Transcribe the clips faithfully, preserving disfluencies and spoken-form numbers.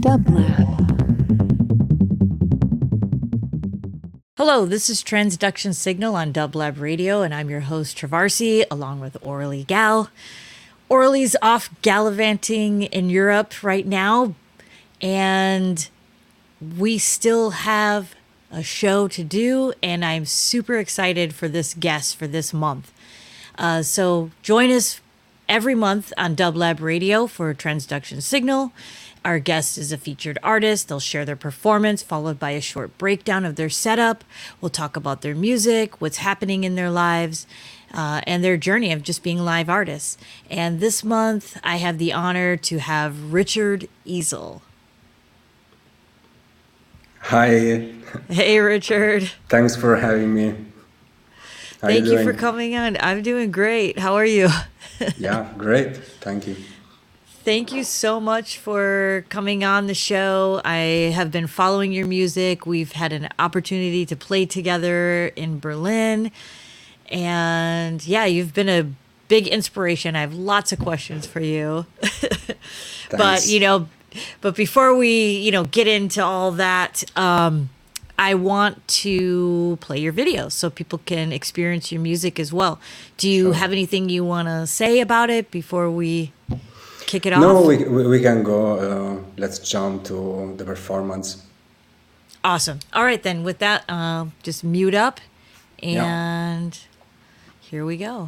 Dublab. Hello, this is Transduction Signal on Dublab Radio, and I'm your host, Travarsi, along with Orly Gal. Orly's off gallivanting in Europe right now, and we still have a show to do, and I'm super excited for this guest for this month. Uh, so join us every month on Dublab Radio for Transduction Signal. Our guest is a featured artist. They'll share their performance, followed by a short breakdown of their setup. We'll talk about their music, what's happening in their lives, uh, and their journey of just being live artists. And this month, I have the honor to have Richard Easel. Hi. Hey, Richard. Thanks for having me. How Thank you you for doing? coming on. I'm doing great. How are you? Yeah, great. Thank you. Thank you so much for coming on the show. I have been following your music. We've had an opportunity to play together in Berlin. And yeah, you've been a big inspiration. I have lots of questions for you. But, Thanks. you know, but before we, you know, get into all that, um, I want to play your videos so people can experience your music as well. Do you Sure. have anything you want to say about it before we kick it off? No, we, we we can go. Uh, let's jump to the performance. Awesome. All right, then. With that, uh, just mute up, Yeah. and here we go.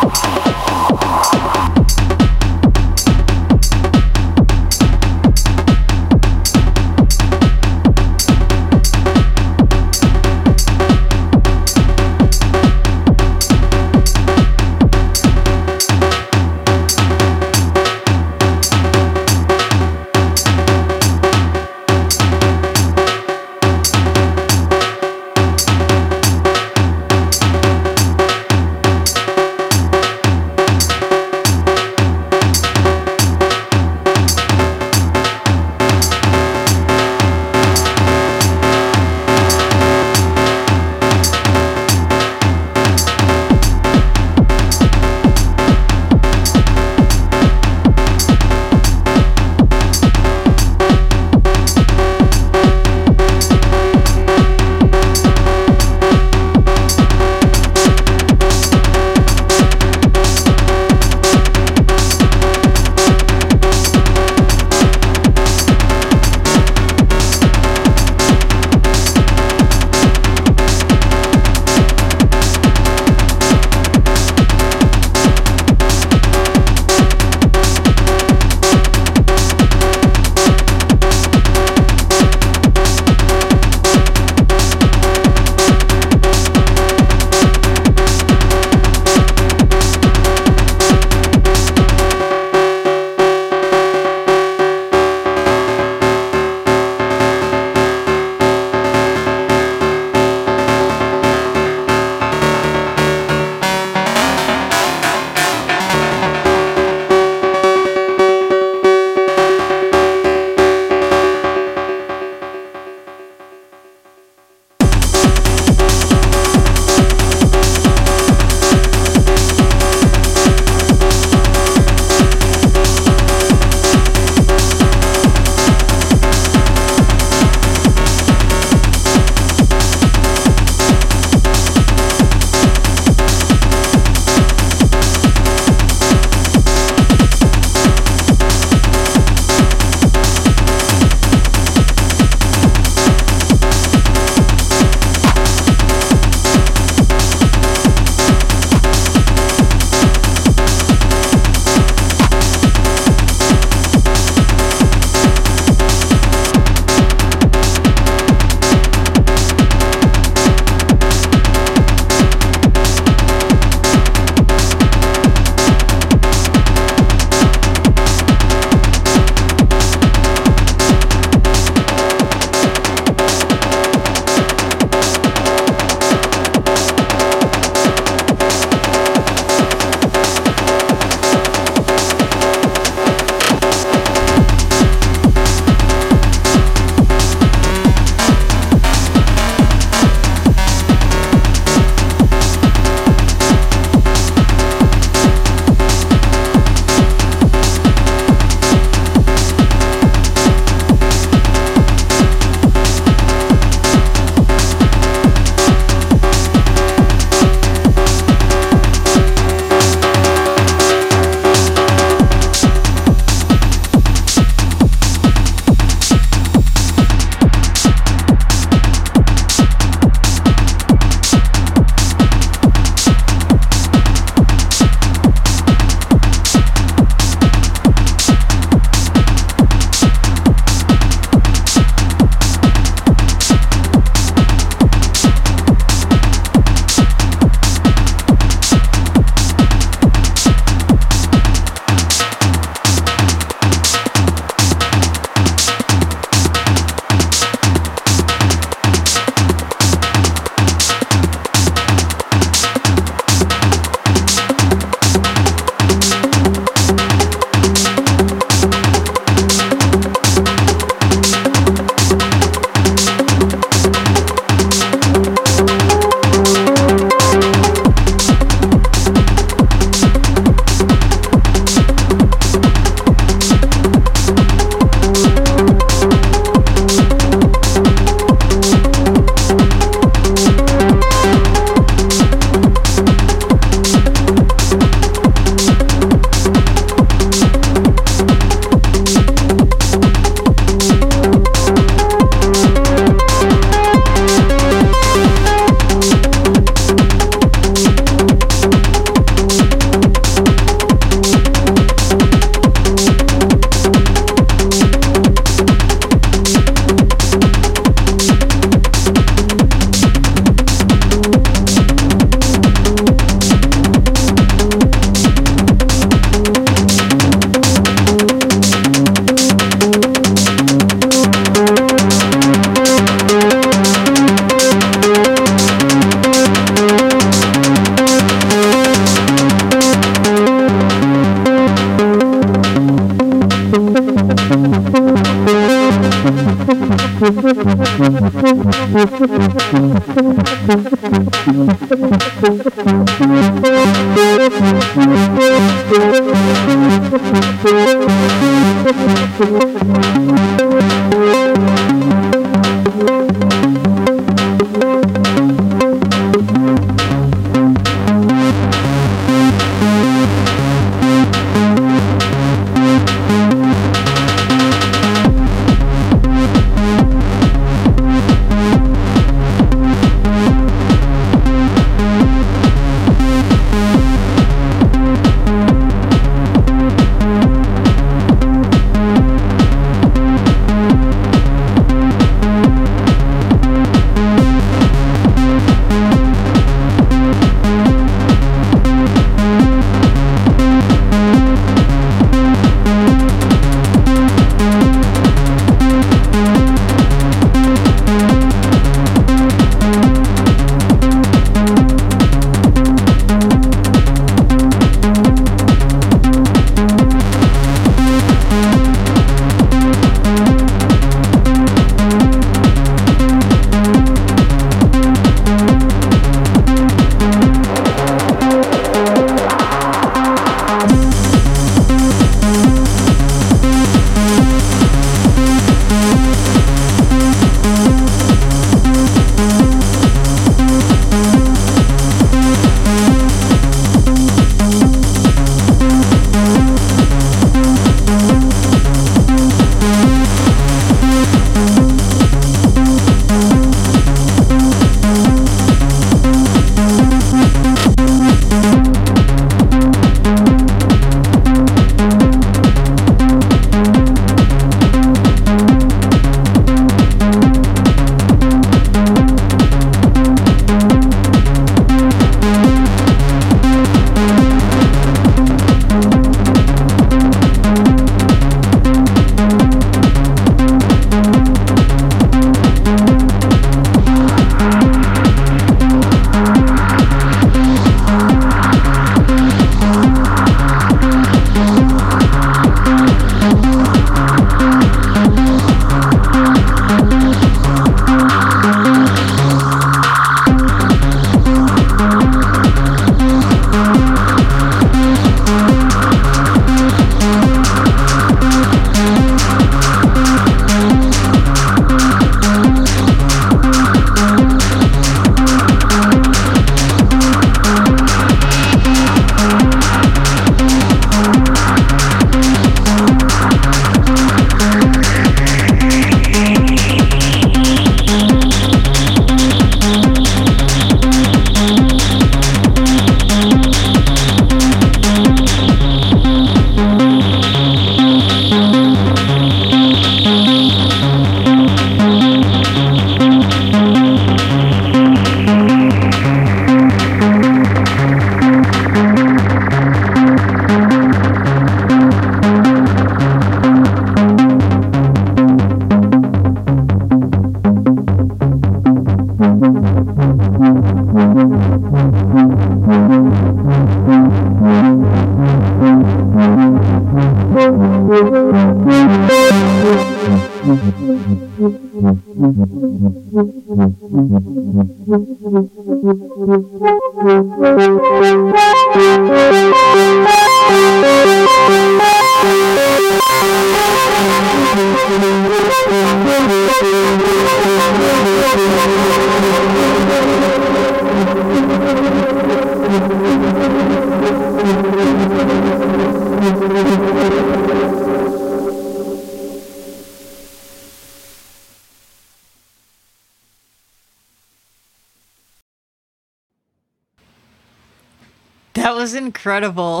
That was incredible.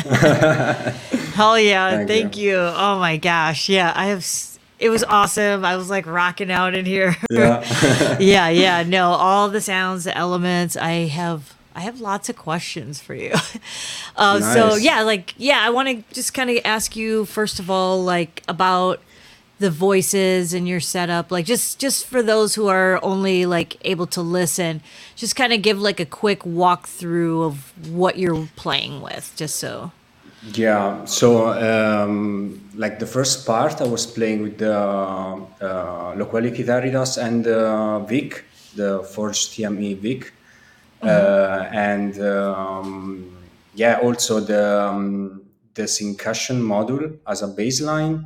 Hell yeah. Thank Thank you. you. Oh my gosh. Yeah, I have. s- It was awesome. I was like rocking out in here. Yeah. Yeah, yeah. No, all the sounds, the elements. I have. I have lots of questions for you. Uh, so Nice. yeah, like yeah, I want to just kind of ask you first of all, like about the voices and your setup. Like just just for those who are only like able to listen, just kind of give like a quick walkthrough of what you're playing with, just so. Yeah, so um, like the first part, I was playing with the uh, Loqueli Kitaridas and uh, Vic, the Forge T M E Vic. Hmm. uh, and um, yeah, also the um, the syncussion module as a baseline,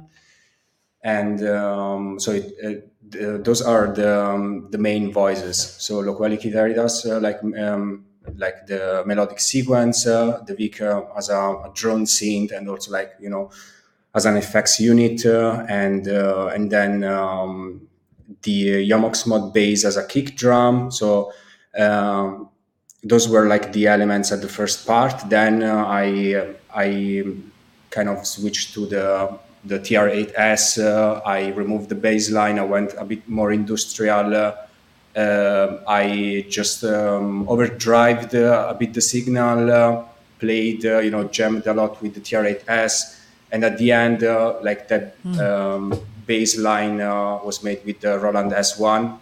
and um, so it, uh, the, those are the um, the main voices. So Loqueli Kitaridas, uh, like um, like the melodic sequence, uh, the Vic uh, as a, a drone synth, and also like you know as an effects unit, uh, and uh, and then um, the Yomox mod bass as a kick drum. So um, those were like the elements at the first part. Then uh, I I kind of switched to the the T R eight S. Uh, I removed the bass line. I went a bit more industrial. Uh, uh, I just um, overdrived uh, a bit the signal. Uh, played, uh, you know, jammed a lot with the T R eight S, and at the end, uh, like that um, bass line uh, was made with the Roland S one,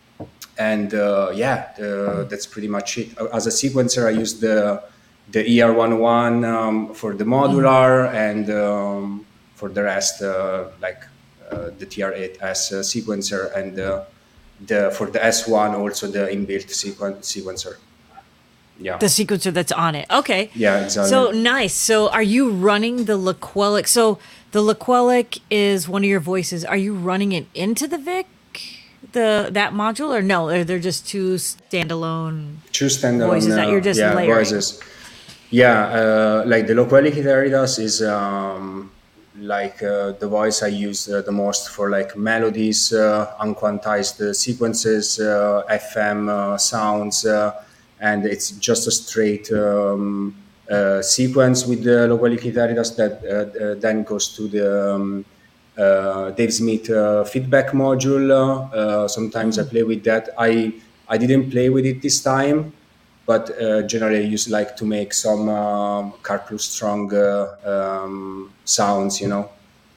and uh, yeah, uh, that's pretty much it. As a sequencer, I use the the E R one oh one um, for the modular, and um, for the rest, uh, like uh, the T R eight S uh, sequencer, and uh, the for the S one also the inbuilt sequen- sequencer. Yeah, The sequencer that's on it. Okay. yeah, exactly. So nice. So are you running the Laquelic? So the Laquelic is one of your voices. Are you running it into the Vic, the that module, or no? Or they're just two standalone Two standalone, voices that you're uh, just yeah, layering? voices. Yeah, uh, like the Loqueli Hitaridas is um, like uh, the voice I use uh, the most for like melodies, uh, unquantized uh, sequences, uh, F M uh, sounds, uh, and it's just a straight um, uh, sequence with the Loqueli Hitaridas that uh, uh, then goes to the um, uh, Dave Smith uh, feedback module. Uh, sometimes I play with that. I I didn't play with it this time, but uh, generally I use like to make some um, Car Plus Strong uh, um, sounds, you know.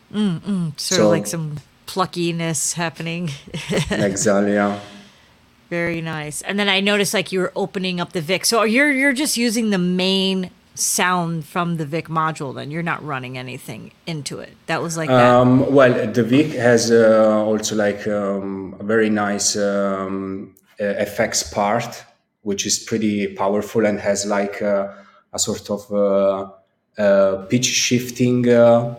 Sort of like So some pluckiness happening. exactly, yeah. Very nice. And then I noticed like you were opening up the Vic. So you're you're just using the main sound from the Vic module. Then you're not running anything into it. That was like that. Um, well, the Vic has uh, also like um, a very nice um, uh, effects part, which is pretty powerful and has like uh, a sort of uh, uh, pitch shifting uh,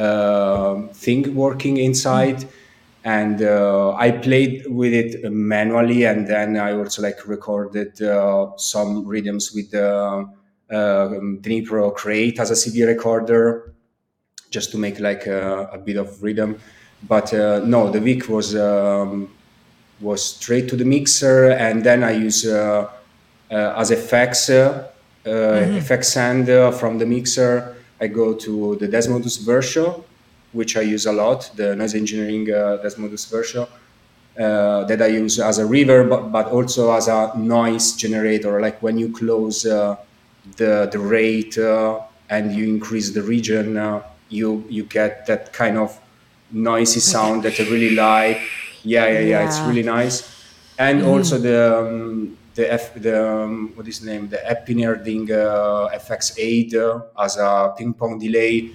uh, thing working inside. And uh, I played with it manually, and then I also like recorded uh, some rhythms with the uh, um, Dnipro Create as a C D recorder, just to make like a, a bit of rhythm. But uh, no, the Vic was um, was straight to the mixer, and then I use uh, uh, as effects uh, uh, effects send uh, from the mixer. I go to the Desmodus Version, which I use a lot, the noise engineering uh, Desmodus Version. Uh, that I use as a reverb, but, but also as a noise generator. Like when you close uh, the the rate uh, and you increase the region, uh, you you get that kind of noisy Like that. sound that I really like. Yeah, yeah, yeah. It's Yeah. really nice. And also the um, the F, the um, what is the name, the Epinerding uh, F X eight uh, as a ping pong delay,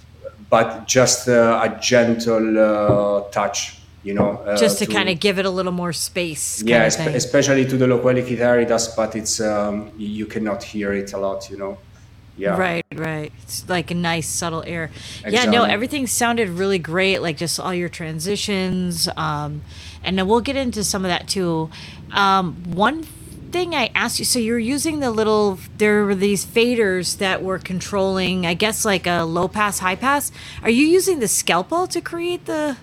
but just uh, a gentle uh, touch, you know, uh, Just to kind to of give it a little more space kind yeah, of espe- thing. especially to the Loqueli Kitaridas, but it's um, you cannot hear it a lot, you know. Yeah, Right, right. It's like a nice subtle air. Yeah, no, exactly. everything sounded really great, like just all your transitions. Um, and then we'll get into some of that too. Um, one thing I asked you, so you're using the little, there were these faders that were controlling, I guess, like a low pass, high pass. Are you using the scalpel to create the?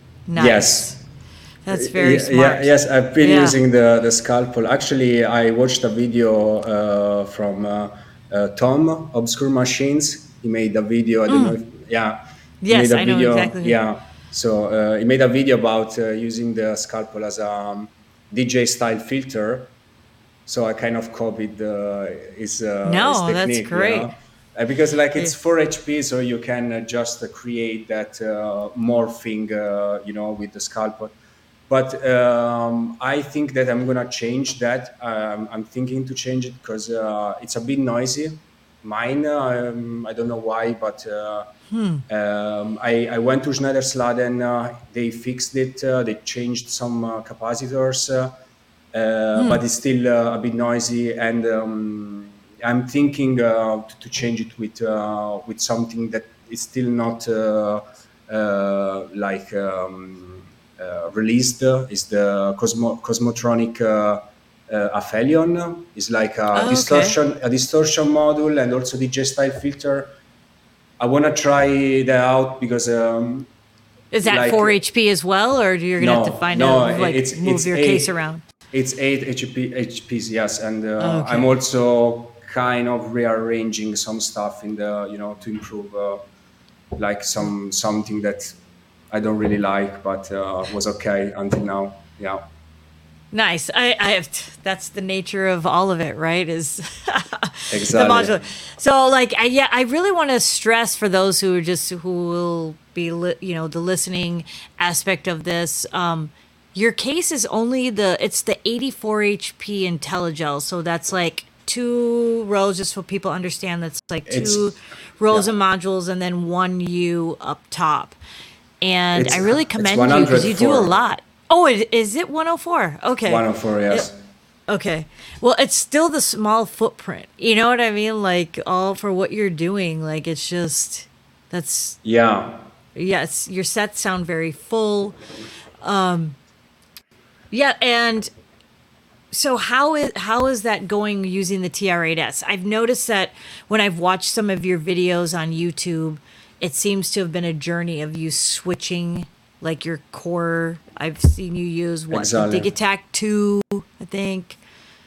Nice. Yes. That's very Yeah, yeah, smart. yes, I've been Yeah. using the, the scalpel. Actually, I watched a video uh, from uh, uh, Tom, Obscure Machines. He made a video, I don't know if, yeah, he made Yes, a I know video, exactly. yeah. So uh, he made a video about uh, using the scalpel as a um, D J style filter. So I kind of copied uh, his uh, his No, that's technique, you great. know, uh, because like Yeah. it's four H P, so you can uh, just uh, create that uh, morphing, uh, you know, with the scalpel. But um, I think that I'm gonna change that. Um, I'm thinking to change it because uh, it's a bit noisy. Mine, um, I don't know why, but uh, um, I, I went to Schneidersladen. Uh, they fixed it. Uh, they changed some uh, capacitors. Uh, uh, but it's still uh, a bit noisy. And um, I'm thinking uh, to, to change it with uh, with something that is still not uh, uh, like um, uh, released. Is the Cosmo, Cosmotronic uh, uh, Aphelion? Is like a Oh, okay. distortion a distortion module and also D J style filter. I want to try that out because um, Is that like four H P as well, or you're gonna have to no find no a like it's move it's your case eight around? it's eight H P H Ps, yes, and uh, I'm Okay. also kind of rearranging some stuff in the you know to improve uh, like some something that I don't really like but uh, was okay until now. Yeah, Nice. I, I have, that's the nature of all of it, right? Is the exactly. modular. So, like, I, yeah, I really want to stress for those who are just who will be, li- you know, the listening aspect of this. Um, your case is only the it's the eighty-four H P IntelliGel, so that's like two rows, just so people understand. That's like two It's rows yeah, of modules and then one U up top. And I it's really it's commend you because you do a one hundred four. lot. Oh, it, is it one oh four? Okay. one oh four, It, yes. okay. Well, it's still the small footprint. You know what I mean? Like all for what you're doing. Like it's just that's Yeah. yes. Your sets sound very full. Yeah, and so how is how is that going using the T R eight S? I've noticed that when I've watched some of your videos on YouTube, it seems to have been a journey of you switching like your core. I've seen you use what the Exactly. Digitac two, I think.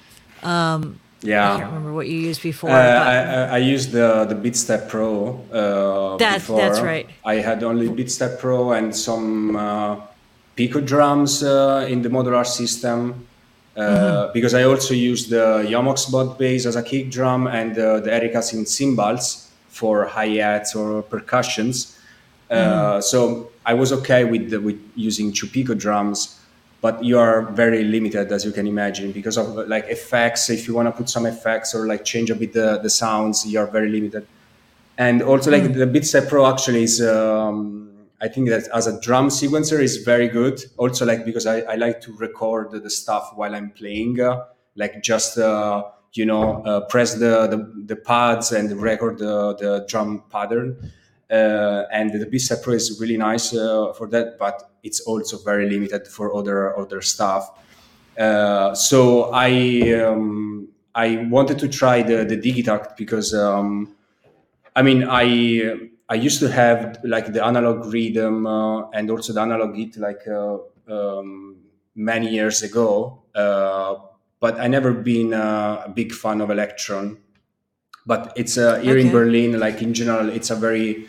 I can't Yeah. remember what you used Uh, before, but I, I I used the the Beatstep Pro uh, that that's before. right. I had only Beatstep Pro and some uh, Pico drums uh, in the modular system uh, because I also used the Yomox bot bass as a kick drum and uh, the Ericas in cymbals for hi-hats or percussions. Uh, so I was okay with the, with using two Pico drums, but you are very limited as you can imagine because of like effects. If you want to put some effects or like change a bit the, the sounds, you are very limited. And also like the Beatstep Pro actually is um, I think that as a drum sequencer is very good also like because I, I like to record the stuff while I'm playing uh, like just uh, you know uh, press the, the the pads and record the, the drum pattern uh, and the Beatstep Pro is really nice uh, for that, but it's also very limited for other other stuff. Uh, so I um, I wanted to try the the Digitact because um, I mean, I I used to have like the analog rhythm uh, and also the analog git like uh, um, many years ago, uh, but I never been uh, a big fan of Electron. But it's uh, here in Okay. Berlin, like in general, it's a very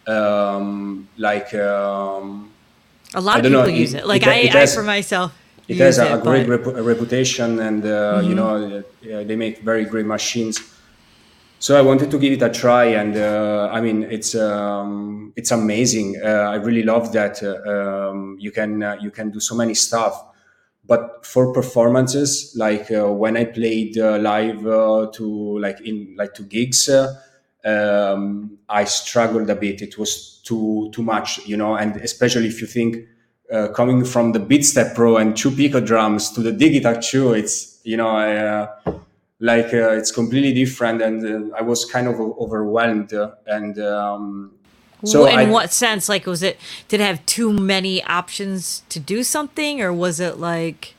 um, like um, A lot I of don't know. people use It it. Like it, I, it I for has myself it has use a, a it, great but repu- reputation, and uh, you know uh, they make very great machines. So I wanted to give it a try, and uh, I mean it's um, it's amazing. Uh, I really love that uh, um, you can uh, you can do so many stuff. But for performances, like uh, when I played uh, live uh, to like in like to gigs, uh, um, I struggled a bit. It was too too much, you know, and especially if you think uh, coming from the Beatstep Pro and two Pico drums to the Digitac two, it's you know I. Uh, like uh, it's completely different and uh, I was kind of o- overwhelmed uh, and um, w- so in I what sense? Like, was it did it have too many options to do something, or was it like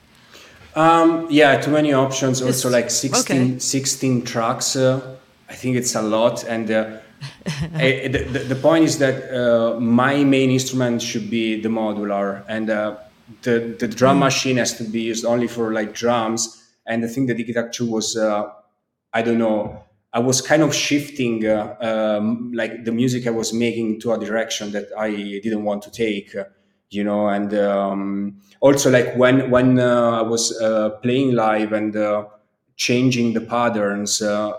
um, yeah, too many options, also just like okay? sixteen sixteen tracks. uh, I think it's a lot, and uh, I, the, the the point is that uh, my main instrument should be the modular, and uh, the the drum machine has to be used only for like drums. And I think the Digitac two was uh, I don't know. I was kind of shifting, uh, um, like the music I was making to a direction that I didn't want to take, uh, you know. And um, also, like when when uh, I was uh, playing live and uh, changing the patterns, uh,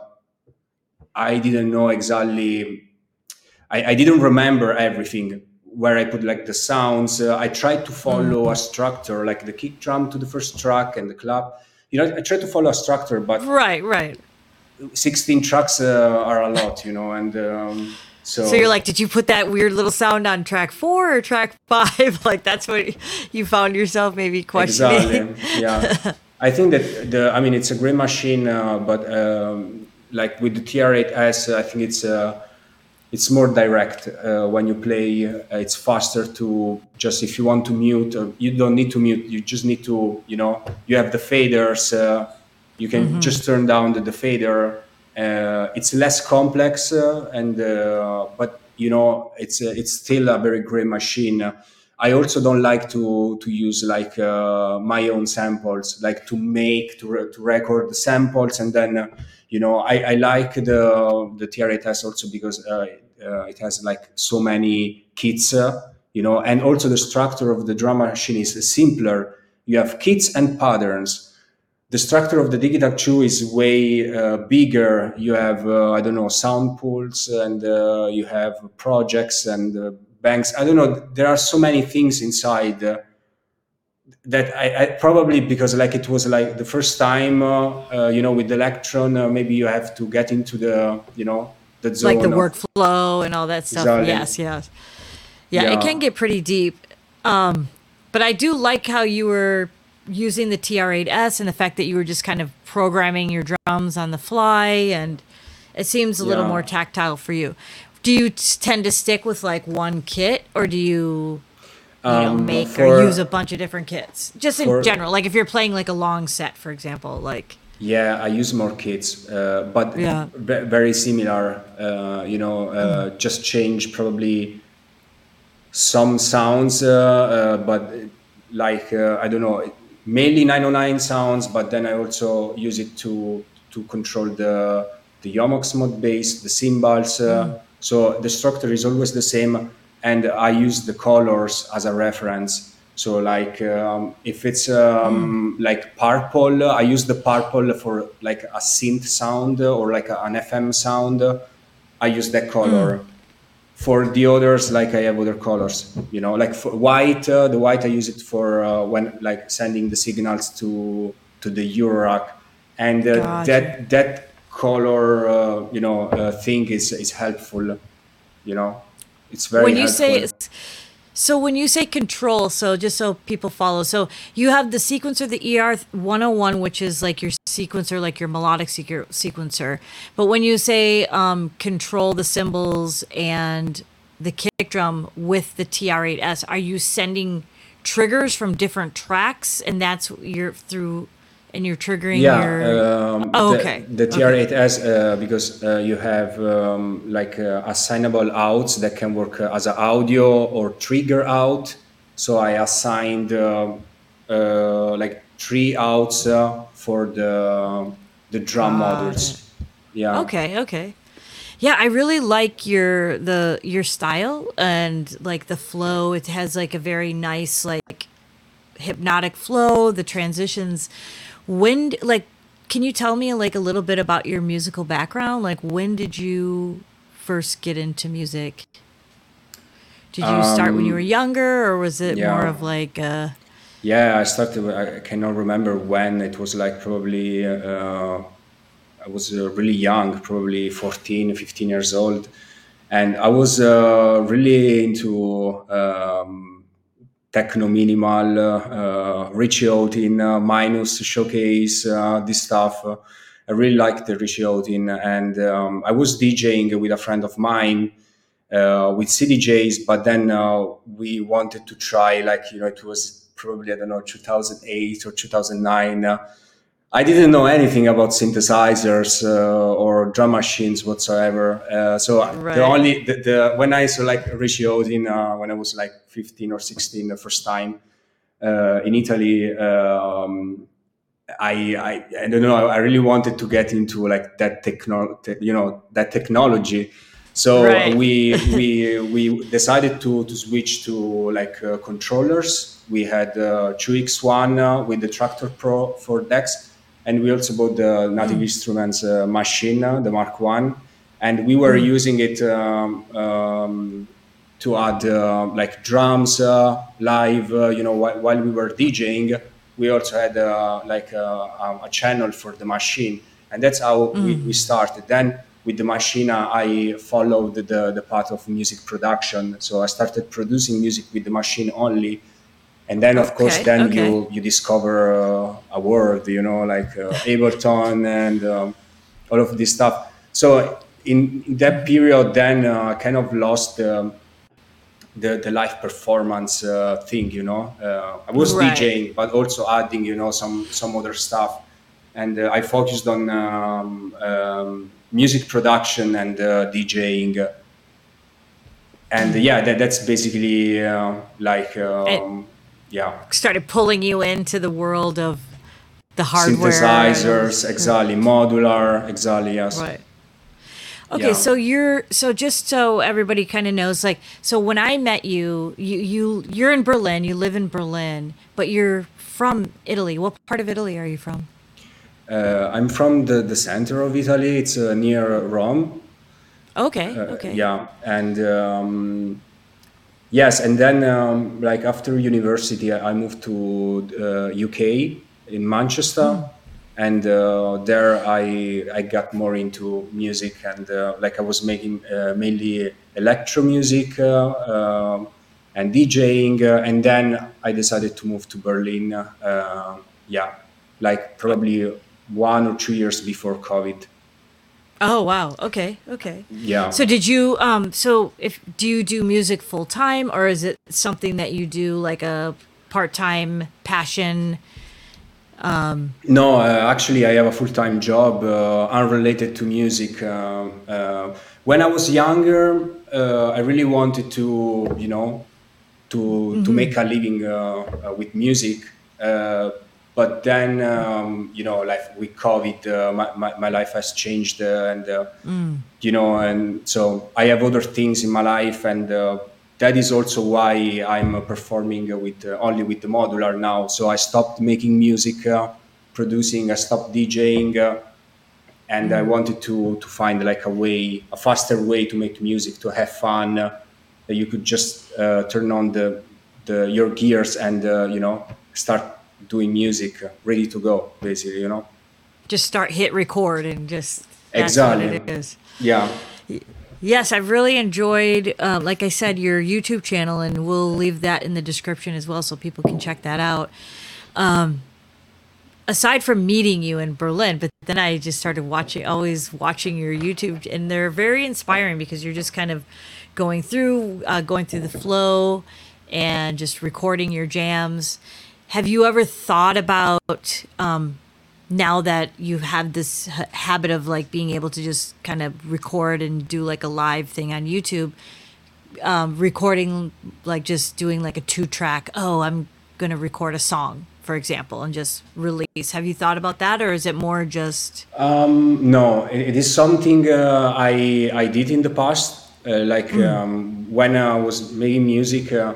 I didn't know exactly. I, I didn't remember everything where I put like the sounds. Uh, I tried to follow a structure, like the kick drum to the first track and the clap. You know, I tried to follow a structure, but Right, right. sixteen tracks uh, are a lot, you know, and um, So you're so like, did you put that weird little sound on track four or track five? Like that's what you found yourself maybe questioning. exactly, yeah. I think that the, I mean, it's a great machine, uh, but um, like with the T R eight S, I think it's uh, it's more direct uh, when you play. Uh, it's faster to just if you want to mute, or you don't need to mute. You just need to, you know, you have the faders. Uh, you can Mm-hmm. just turn down the, the fader. Uh, it's less complex, uh, and uh, but you know, it's uh, it's still a very great machine. I also don't like to to use like uh, my own samples, like to make to re- to record the samples, and then uh, you know I, I like the the T R eight S also because uh, uh, it has like so many kits, uh, you know, and also the structure of the drum machine is simpler. You have kits and patterns. The structure of the Digital two is way uh, bigger. You have, uh, I don't know, sound pools, and uh, you have projects and uh, banks. I don't know. There are so many things inside uh, that I, I probably because like it was like the first time, uh, uh, you know, with the Electron, uh, maybe you have to get into the, you know, the Like the zone of workflow and all that stuff. exactly. Yes, yes. Yeah, it can Yeah, get pretty deep. But I do like how you were using the T R eight S and the fact that you were just kind of programming your drums on the fly, and it seems a little more yeah. tactile for you. Do you t- tend to stick with like one kit, or do you, you know, Um, make or use a for bunch of different kits? Just in for general, like if you're playing like a long set, for example, like Yeah, I use more kits, uh, but yeah. ve- very similar. Uh, you know, uh, just change probably some sounds, uh, uh, but like uh, I don't know, mainly nine oh nine sounds. But then I also use it to to control the the Yomox mod bass, the cymbals. Uh, so the structure is always the same, and I use the colors as a reference. So like um, if it's um, like purple, I use the purple for like a synth sound or like a, an F M sound. I use that color. For the others, like I have other colors, you know, like for white, uh, the white I use it for uh, when like sending the signals to to the Eurorack, and uh, Gotcha. that that color, uh, you know, uh, thing is is helpful, you know, it's very When you say helpful. So when you say control, so just so people follow, so you have the sequencer, the E R one oh one, which is like your sequencer, like your melodic sequ- sequencer. But when you say um, control the cymbals and the kick drum with the T R eight S, are you sending triggers from different tracks, and that's your through, and you're triggering Yeah, your? um, Oh, the okay, the okay, T R eight S uh, because uh, you have um, like uh, assignable outs that can work uh, as an audio or trigger out. So I assigned uh, uh, like three outs uh, for the the drum got it. modules. Yeah, Okay, okay. Yeah, I really like your the your style and like the flow. It has like a very nice like hypnotic flow, the transitions. When d- like can you tell me like a little bit about your musical background? Like when did you first get into music? Did you start when you were younger, or was it more yeah. of like uh Yeah, I started. I cannot remember when. It was like probably uh, I was uh, really young, probably fourteen, fifteen years old, and I was uh, really into um, techno minimal, uh, uh, Richie Houghton, uh, Minus Showcase, uh, this stuff. Uh, I really liked the Richie Houghton, and um, I was DJing with a friend of mine uh, with C D Js, but then uh, we wanted to try, like, you know, it was probably, I don't know, two thousand eight or two thousand nine. Uh, I didn't know anything about synthesizers uh, or drum machines whatsoever. Uh, so the right. only, the, the when I saw like Richie Odin uh, when I was like fifteen or sixteen the first time uh, in Italy, um, I, I I don't know. I really wanted to get into like that techno, te- you know, that technology. So Right. we we we decided to to switch to like uh, controllers. We had uh, two X one uh, with the Tractor Pro for decks, and we also bought the Native Instruments uh, machine, uh, the Mark One, and we were using it um, um, to add uh, like drums uh, live. Uh, you know, while, while we were DJing, we also had uh, like uh, um, a channel for the machine, and that's how we, we started. Then with the machine, uh, I followed the, the path of music production. So I started producing music with the machine only, And then of course Okay. then Okay. you you discover uh, a world, you know, like uh, Ableton and um, all of this stuff. So in, in that period, then uh, I kind of lost um, the the live performance uh, thing, you know. Uh, I was Right. DJing but also adding, you know, some some other stuff, and uh, I focused on um, um, music production and uh, DJing, and yeah, that, that's basically uh, like It um, yeah, started pulling you into the world of the hardware and all synthesizers, this. exactly, modular, exactly, yes. Right. Okay, Yeah. so you're so just so everybody kind of knows, like, so when I met you, you you you're in Berlin, you live in Berlin, but you're from Italy. What part of Italy are you from? uh, I'm from the, the center of Italy. It's uh, near Rome. Okay, okay. Yeah, and um, yes, and then um, like after university, I I moved to uh, U K in Manchester, and uh, there I I got more into music, and uh, like I was making uh, mainly electro music uh, um and DJing, uh, and then I decided to move to Berlin. Uh, yeah, like probably one or two years before COVID. Oh wow. Okay, okay. So Yeah. did you um so if do you do music full time, or is it something that you do like a part-time passion? No, uh, actually, I have a full-time job uh, unrelated to music. Um uh, when I was younger, uh, I really wanted to, you know, to to make a living uh, uh, with music. Uh, but then, um, you know, like with COVID, uh, my, my, my life has changed, uh, and uh, you know, and so I have other things in my life, and uh, that is also why I'm uh, performing uh, with uh, only with the modular now. So I stopped making music, uh, producing. I stopped DJing, uh, and I wanted to to find like a way, a faster way to make music, to have fun. Uh, that you could just uh, turn on the the your gears and uh, you know, start doing music, uh, ready to go, basically. You know. Just start hit record and just that's what Exactly. it is. Yeah. Yes, I've really enjoyed, uh, like I said, your YouTube channel, and we'll leave that in the description as well so people can check that out. Aside from meeting you in Berlin, but then I just started watching, always watching your YouTube, and they're very inspiring because you're just kind of going through, uh, going through the flow, and just recording your jams. Have you ever thought about um, now that you've had this h- habit of like being able to just kind of record and do like a live thing on YouTube, um, recording like just doing like a two track, oh, I'm going to record a song, for example, and just release. Have you thought about that, or is it more just. Um, no, it, it is something uh, I I did in the past. Uh, like um, when I was making music, uh,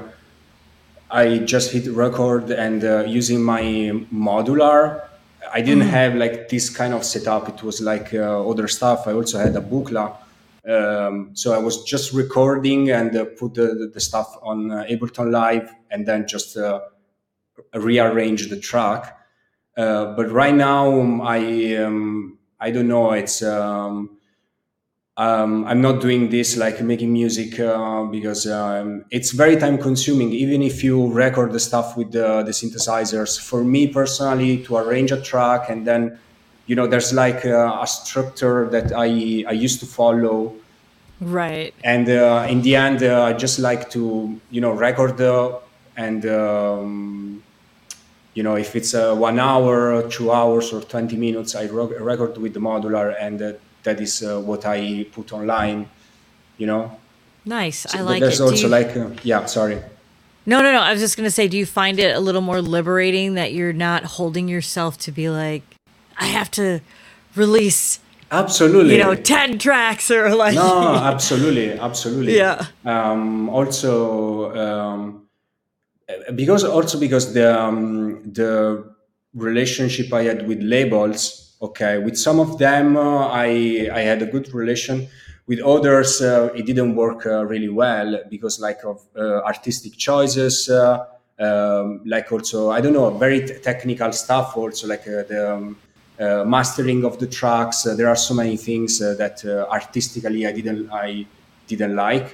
I just hit record and uh, using my modular. I didn't have like this kind of setup. It was like uh, other stuff. I also had a Buchla. Um, so I was just recording and uh, put the, the, the stuff on uh, Ableton Live, and then just uh, rearrange the track. Uh, but right now, um, I um, I don't know. It's um, um, I'm not doing this like making music uh, because um, it's very time consuming. Even if you record the stuff with the, the synthesizers, for me personally, to arrange a track and then, you know, there's like a, a structure that I I used to follow, Right. and uh, in the end, uh, I just like to, you know, record uh, and. Um, you know, if it's uh, one hour, two hours, or twenty minutes, I ro- record with the modular, and uh, that is uh, what I put online. You know, Nice. so I th- like there's it. Do also you. like, uh, yeah, sorry. No, no, no. I was just going to say, do you find it a little more liberating that you're not holding yourself to be like, I have to release, you know, Absolutely. ten tracks or like. No, absolutely, absolutely. Yeah. Um, also, um, because also because the um, the relationship I had with labels, okay, with some of them uh, I I had a good relation. With others, uh, it didn't work uh, really well because like of uh, artistic choices, uh, um, like also I don't know, very t- technical stuff. Also like uh, the um, uh, mastering of the tracks. Uh, there are so many things uh, that uh, artistically I didn't I didn't like.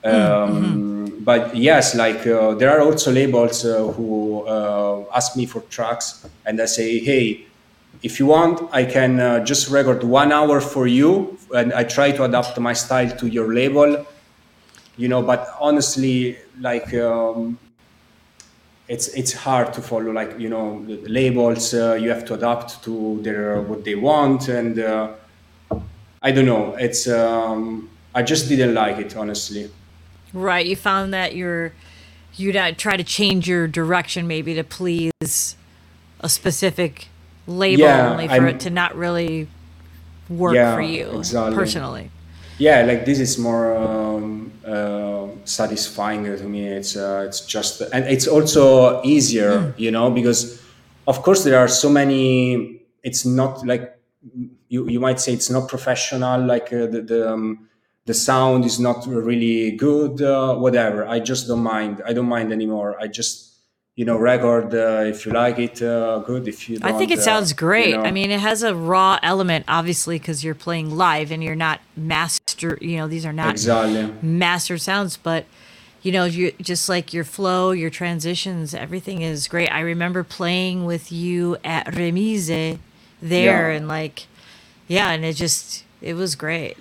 Um, but yes, like uh, there are also labels uh, who uh, ask me for tracks, and I say, hey, if you want, I can uh, just record one hour for you, and I try to adapt my style to your label, you know. But honestly, like um, it's it's hard to follow, like, you know, the labels. Uh, you have to adapt to their what they want, and uh, I don't know. It's um, I just didn't like it, honestly. Right. You found that you're you'd uh, try to change your direction maybe to please a specific label Yeah, only for it to I'm. not really work for Yeah, you exactly. personally. Yeah, like this is more um, uh, satisfying to me. It's uh, it's just, and it's also easier, you know, because of course there are so many. It's not like you you might say it's not professional. Like uh, the the, um, the sound is not really good. Uh, whatever. I just don't mind. I don't mind anymore. I just, you know, record uh, if you like it, uh, good. If you I think don't, it uh, sounds you great. I know, mean, it has a raw element, obviously, because you're playing live and you're not master. You know, these are not exactly. master sounds, but you know, you just like your flow, your transitions, everything is great. I remember playing with you at Remise there, Yeah. and like, yeah, and it just it was great.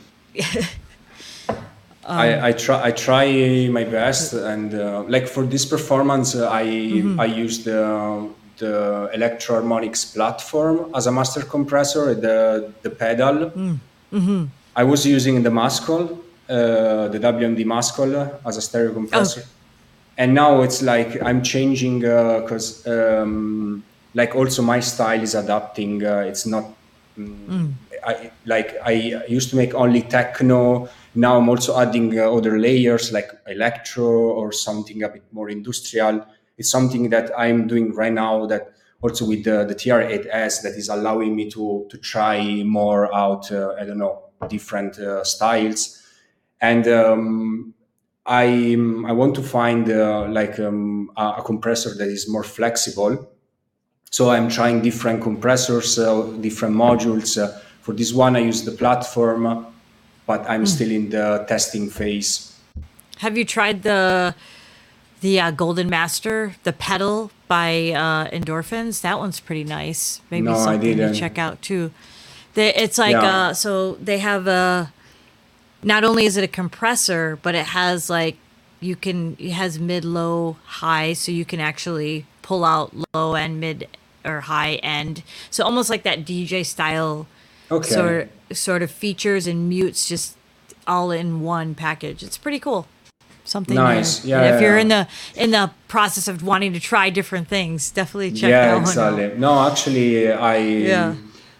I, I try I try my best, and uh, like for this performance uh, I I used the the Electro Harmonics platform as a master compressor, the the pedal. I was using the Muscle, uh, the W M D Muscle as a stereo Oh, compressor, and now it's like I'm changing because um, like also my style is adapting. Uh, it's not mm, I, like I used to make only techno. Now I'm also adding uh, other layers like electro or something a bit more industrial. It's something that I'm doing right now, that also with the, the T R eight S, that is allowing me to to try more out. Uh, I don't know, different uh, styles. And um, I I want to find uh, like um, a, a compressor that is more flexible. So I'm trying different compressors, uh, different modules. Uh, for this one, I use the platform, but I'm still in the testing phase. have you tried the the uh, Golden Master, the pedal by uh, Endorphins? That one's pretty nice. Maybe No, I something to didn't. check out too. They, it's like Yeah. uh, so they have a. Not only is it a compressor, but it has like you can it has mid, low, high, so you can actually pull out low and mid or high end. So almost like that D J style Okay. sort sort of features and mutes just all in one package. It's pretty cool. Something to, Nice. Yeah. and if Yeah. you're in Yeah. the in the process of wanting to try different things, definitely check Yeah, that one out. exactly. No, actually, Yeah. I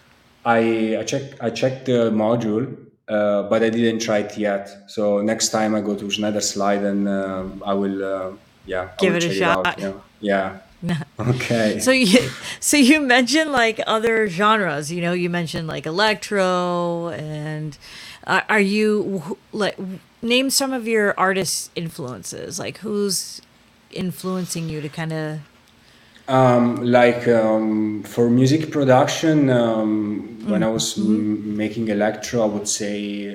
I I check I checked the module, uh, but I didn't try it yet. So next time I go to Schneider Slide, and uh, I will, uh, yeah, I Give will it a check it out. shot. Yeah, yeah. Okay. So you so you mentioned like other genres, you know, you mentioned like electro and uh, are you wh- like name some of your artist influences, like who's influencing you to kind of Um, like um, for music production, um, when I was m- making electro, I would say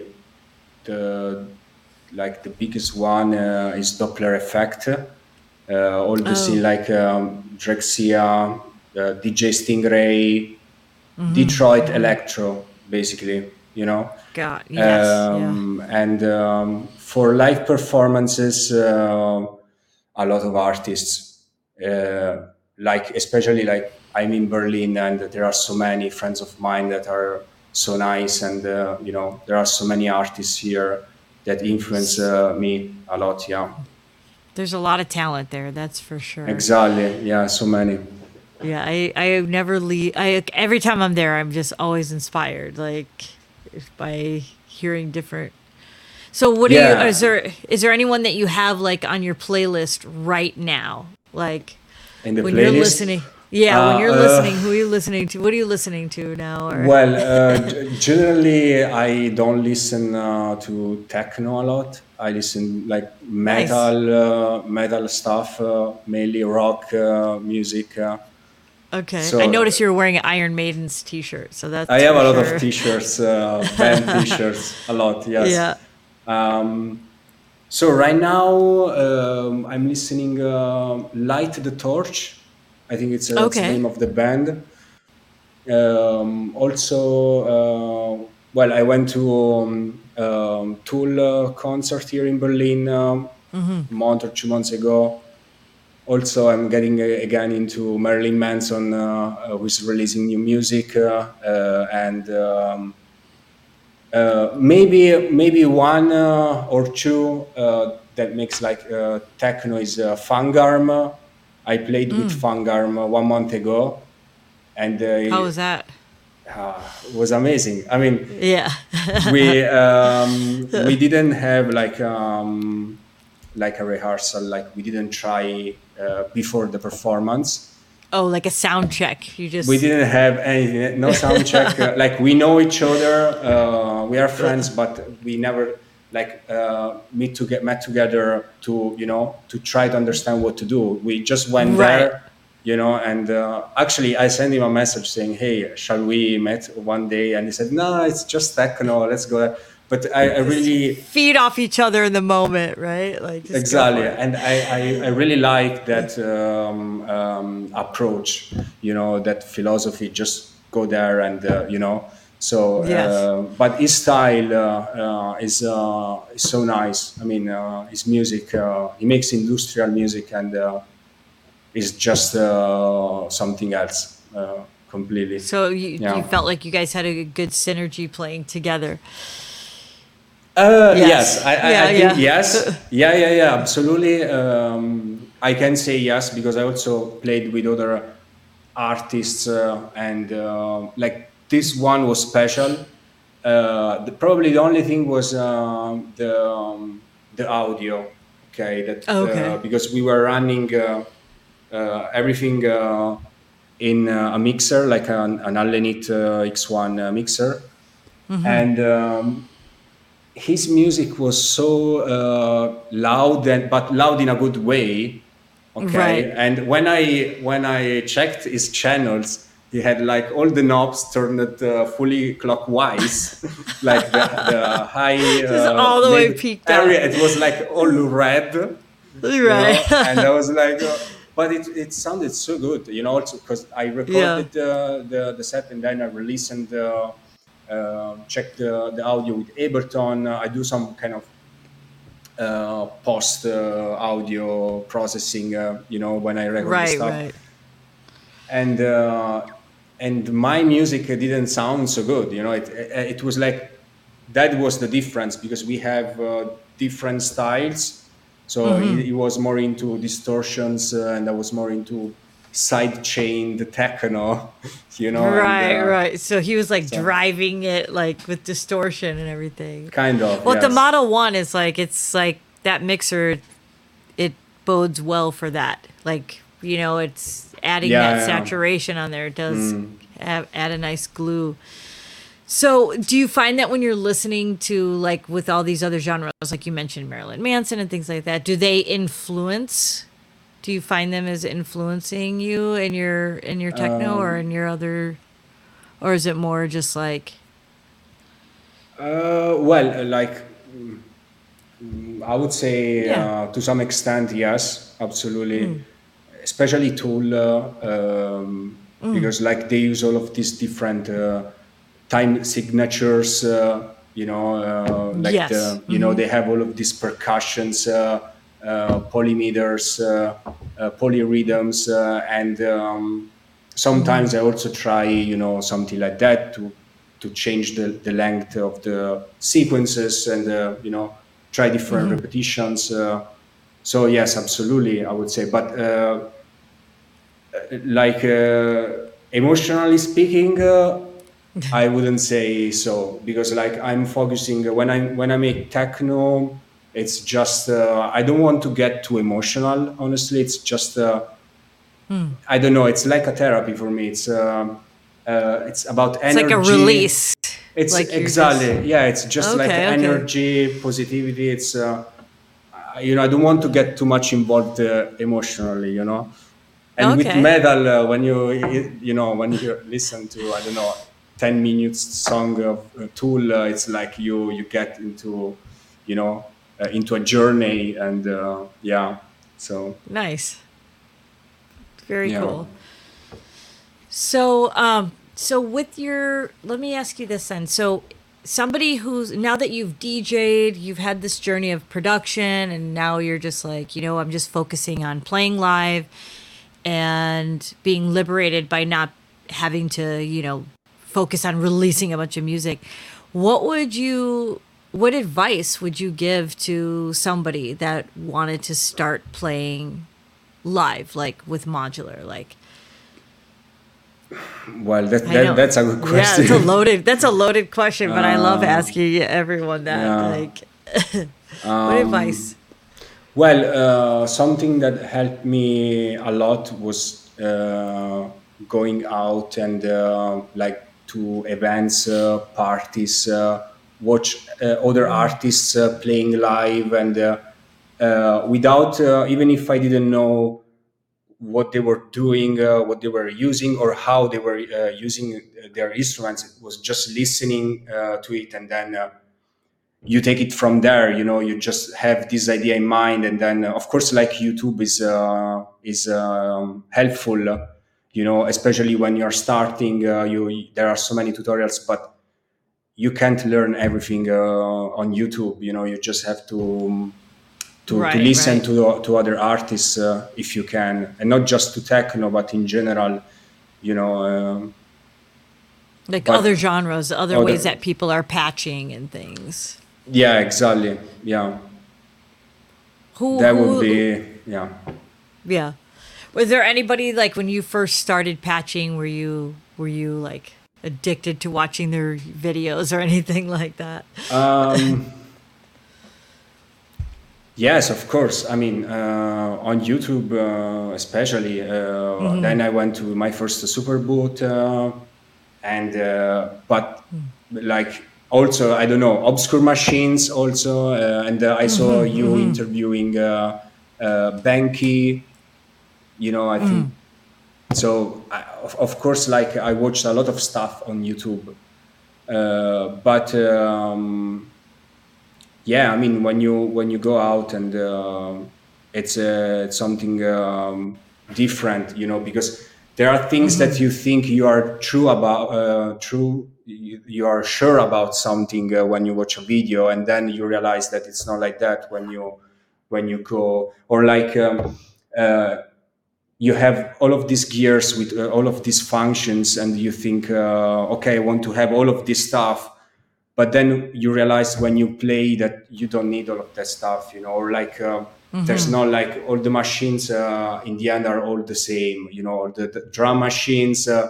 the like the biggest one uh, is Doppler effect. Uh, all the scene oh like um, Drexia, uh, D J Stingray, Detroit electro, basically, you know. god, yes, yeah. Um, and um, for live performances, uh, a lot of artists, uh, like especially like I'm in Berlin, and there are so many friends of mine that are so nice, and uh, you know, there are so many artists here that influence S- uh, me a lot. Yeah, There's a lot of talent there, that's for sure. exactly. Yeah, so many. Yeah, I I never leave. I every time I'm there, I'm just always inspired, like by hearing different. So what do you? Is Yeah, there is there anyone that you have like on your playlist right now? Like in the when you're playlist. listening, yeah, when Uh, you're uh, listening, who are you listening to? What are you listening to now? Or Well, uh, g- generally, I don't listen uh, to techno a lot. I listen like nice. metal, uh, metal stuff, uh, mainly rock uh, music. Uh, Okay, I so noticed you were wearing an Iron Maiden's T-shirt, so I that's have for a lot of sure. T-shirts, uh, band T-shirts, a lot. Yes. Yeah. Um, So right now um, I'm listening uh, Light the Torch. I think it's, uh, it's the Okay. name of the band. Um, also, uh, well, I went to um, um, Tool uh, concert here in Berlin um, a month or two months ago. Also, I'm getting uh, again into Marilyn Manson, uh, uh, who's releasing new music, uh, uh, and um, uh, maybe maybe one uh, or two uh, that makes like uh, techno is uh, Fangarm. I played with Fangarm uh, one month ago, and How uh, was that? uh, was amazing. I mean, Yeah. we um, we didn't have like um, like a rehearsal. Like we didn't try uh, before the performance. Oh, like a sound check. You We just didn't have anything, no sound check. Uh, like we know each other, uh, we are friends, but we never like uh, meet to get met together to you know to try to understand what to do. We just went right. there, you know, and uh, actually I sent him a message saying, "Hey, shall we meet one day?" And he said, "No, it's just techno. Let's go." But I, I Just really feed off each other in the moment, right? Like just go exactly, for it. and I, I, I really like that um, um, approach. You know, that philosophy. Just go there and uh, you know. So, Yes. uh, but his style uh, uh, is uh, is so nice. I mean, uh, his music. Uh, he makes industrial music, and uh, is just uh, something else uh, completely. So you you Yeah. felt like you guys had a good synergy playing together. Uh, yes, Yes. I, I, Yeah, I think yeah. yes. Yeah, yeah, yeah, absolutely. Um, I can say yes because I also played with other artists, uh, and uh, like this one was special. Uh, the, probably the only thing was um, the um, the audio. Okay, that uh, Okay. because we were running uh, uh, everything uh, in uh, a mixer, like an, an Allenit uh, X one uh, mixer, and um, his music was so uh, loud and but loud in a good way. Right. Okay, and when i when i checked his channels, he had like all the knobs turned uh, fully clockwise like the the high Just uh, all the way mid peaked up. area, it was like all red, you Right. know, and I was like uh, but it, it sounded so good, you know, also because I Yeah. recorded uh, the the set and then I re-listened uh, uh, check the, the audio with Ableton. Uh, I do some kind of uh, post uh, audio processing, uh, you know, when I record the Right, stuff. right. And uh, and my music didn't sound so good, you know. It it was like that was the difference because we have uh, different styles. So he, he was more into distortions, uh, and I was more into side chain, the techno, you know, and Right, uh, right. So he was like so driving it like with distortion and everything. kind of Well, the yes. Model One is like it's like that mixer. It bodes well for that. Like you know, it's adding Yeah, that yeah. saturation on there. It does have, add a nice glue. So, do you find that when you're listening to like with all these other genres, like you mentioned Marilyn Manson and things like that, do they influence? Do you find them as influencing you in your in your techno or in Um, your other, or is it more just like uh, well, uh, like mm, mm, I would say yeah, uh, to some extent, yes, absolutely. Especially Tool, uh, um, because like they use all of these different uh, time signatures. Uh, you know, uh, like yes, the you know they have all of these percussions, uh, uh, polymeters, uh, uh, polyrhythms, uh, and um, sometimes I also try, you know, something like that to to change the, the length of the sequences and uh, you know try different repetitions. Uh, so yes, absolutely, I would say, but uh, like uh, emotionally speaking, uh, I wouldn't say so because like I'm focusing uh, when I when I make techno, it's just uh, I don't want to get too emotional. Honestly, it's just. Uh, I don't know. It's like a therapy for me. It's um, uh, it's about it's like a energy. release. It's Like you're just exactly, yeah. It's just like okay, okay, energy, positivity. It's uh, uh, you know I don't want to get too much involved uh, emotionally. You know, and with okay, metal, uh, when you you know when you listen to I don't know ten minutes song of uh, Tool, uh, it's like you you get into you know. uh, into a journey, and uh, yeah, so Nice. Very yeah. cool. So, um, so with your, let me ask you this then. So, somebody who's now that you've D J'd, you've had this journey of production, and now you're just like, you know, I'm just focusing on playing live and being liberated by not having to, you know, focus on releasing a bunch of music. What would you, what advice would you give to somebody that wanted to start playing live, like with modular, like? Well, that, I that know. that's a good Yeah, it's a question. loaded. That's a loaded question, but I love uh, asking everyone that. yeah. Like, what advice? Well, uh, something that helped me a lot was uh, going out and uh, like to events, uh, parties, uh, watch uh, other artists uh, playing live, and uh, uh, without uh, even if I didn't know what they were doing, uh, what they were using, or how they were uh, using their instruments. It was just listening uh, to it, and then uh, you take it from there. You know, you just have this idea in mind, and then uh, of course, like YouTube is uh, is um, helpful. Uh, you know, especially when you're starting. Uh, you there are so many tutorials, but you can't learn everything uh, on YouTube. You know, you just have to to, to Right, listen right. to to other artists uh, if you can, and not just to techno, but in general, you know. Um, Like other but genres, other ways other, that people are patching and things. yeah, exactly, yeah, Who, that would who, be, yeah. yeah. Was there anybody like when you first started patching? Were you were you like addicted to watching their videos or anything like that? Um, yes, of course. I mean, uh, on YouTube, uh, especially. Uh, then I went to my first Superboot, uh, and uh, but like also I don't know, obscure machines also, uh, and uh, I saw you interviewing uh, uh, Banky. You know, I think so. I, of, of course, like I watched a lot of stuff on YouTube, uh, but. Um, yeah, I mean, when you when you go out and uh, it's uh, it's something um, different, you know, because there are things that you think you are true about, uh, true, you, you are sure about something uh, when you watch a video, and then you realize that it's not like that when you when you go, or like um, uh, you have all of these gears with uh, all of these functions, and you think, uh, okay, I want to have all of this stuff, but then you realize when you play that you don't need all of that stuff, you know, or like uh, there's not like all the machines uh, in the end are all the same, you know, or the, the drum machines. Uh,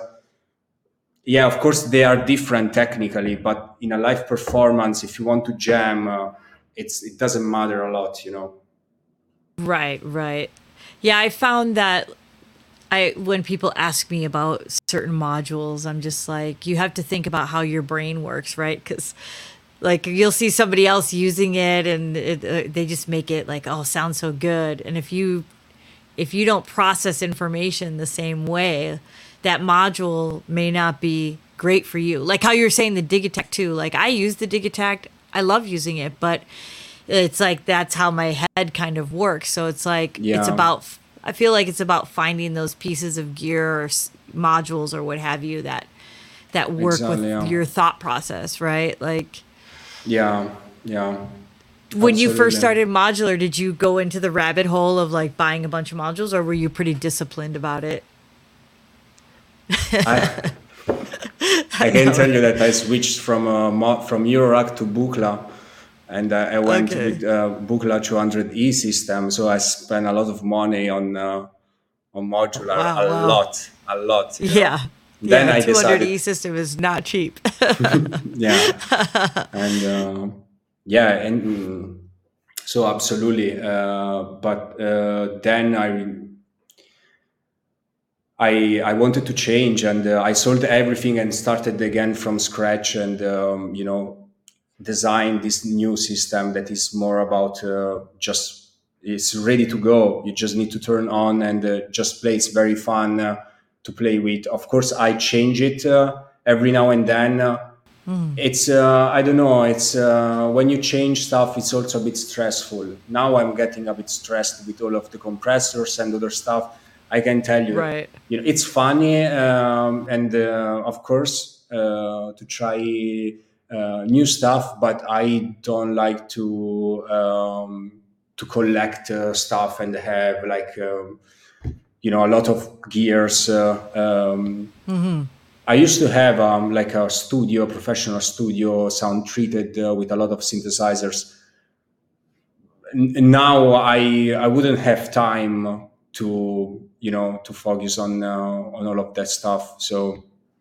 yeah, of course they are different technically, but in a live performance, if you want to jam, uh, it's it doesn't matter a lot, you know. Right, right. Yeah, I found that I when people ask me about certain modules, I'm just like, you have to think about how your brain works, right? Because like you'll see somebody else using it, and it, uh, they just make it like, oh, sounds so good. And if you if you don't process information the same way, that module may not be great for you. Like how you're saying the Digitech too. Like I use the Digitech, I love using it, but it's like that's how my head kind of works. So it's like it's Yeah, about I feel like it's about finding those pieces of gear or s- modules or what have you that that work with exactly. Yeah, your thought process, right? Like yeah, yeah, when you first absolutely. started modular, did you go into the rabbit hole of like buying a bunch of modules, or were you pretty disciplined about it? I I I can know, tell you right? that I switched from uh, mo- from Eurorack to Buchla, and uh, I went Okay. with uh, Buchla two hundred E system. So I spent a lot of money on uh, on modular, Wow, a wow. lot, a lot, you know. Yeah. Then Yeah, I two hundred E decided, system is not cheap. yeah, and uh, yeah, and mm, so absolutely. Uh, but uh, then I I I wanted to change, and uh, I sold everything and started again from scratch, and um, you know, design this new system that is more about uh, just it's ready to go. You just need to turn on and uh, just play. It's very fun uh, to play with. Of course, I change it uh, every now and then. Uh, It's uh, I don't know. It's uh, when you change stuff, it's also a bit stressful. Now I'm getting a bit stressed with all of the compressors and other stuff. I can tell you, Right. you know, it's funny, um, and uh, of course uh, to try uh, new stuff, but I don't like to um, to collect uh, stuff and have like um, you know a lot of gears. Uh, um, I used to have um, like a studio, professional studio, sound treated uh, with a lot of synthesizers. N- now I I wouldn't have time to you know to focus on uh, on all of that stuff. So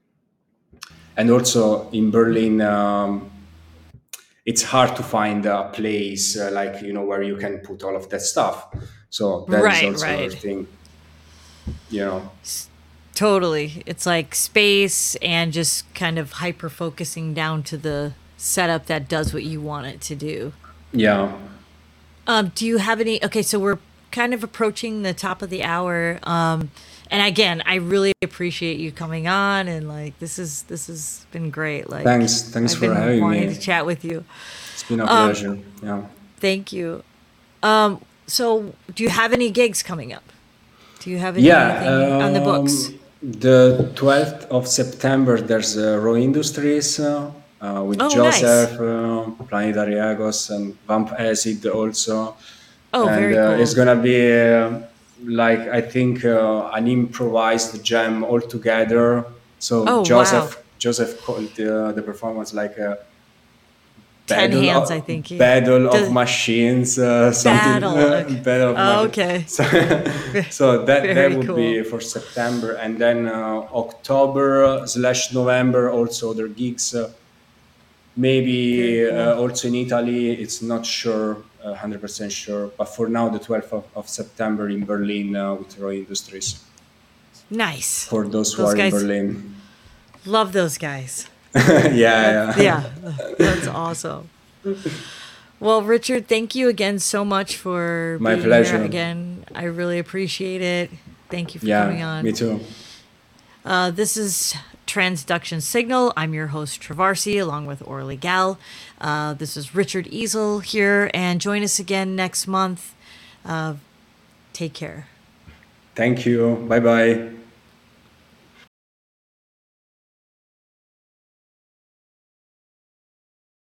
and also in Berlin, um, it's hard to find a place uh, like you know where you can put all of that stuff. So that is Right, also a right. thing. You know. Totally. It's like space and just kind of hyper focusing down to the setup that does what you want it to do. Yeah. Um, do you have any? Okay, so we're kind of approaching the top of the hour. Um, and again, I really appreciate you coming on, and like this is this has been great. Like Thanks. Thanks I've for been having wanting to me. chat with you. It's been a pleasure. Yeah. Thank you. So, do you have any gigs coming up? Do you have any Yeah, anything on the books? um, the twelfth of September, there's uh, Raw Industries uh, uh, with Oh, nice. Joseph, uh, Planetary Agos, and Vamp Acid also. Oh, And very uh, it's cool. gonna be uh, like, I think, uh, an improvised jam altogether. So Oh, wow. Joseph Joseph called uh, the performance like a Ten battle hands, I of, think. He, battle of the machines, uh, something battle. Okay. battle of Oh, machines. okay. So, so that that Very would cool. be for September, and then uh, October uh, slash November also other gigs. Uh, Very maybe cool. uh, also in Italy. It's not sure, uh, hundred percent sure, but for now the twelfth of, of September in Berlin uh, with Roy Industries. Nice. For those who Those are in guys, Berlin, love those guys. yeah, That's, yeah. yeah, that's awesome. Well, Richard, thank you again so much for My being here pleasure. again. I really appreciate it. Thank you for coming Yeah, me on. too. Uh, this is Transduction Signal. I'm your host, Travarsi, along with Orly Gal. Uh, this is Richard Easel here, and join us again next month. Uh, take care. Thank you. Bye bye.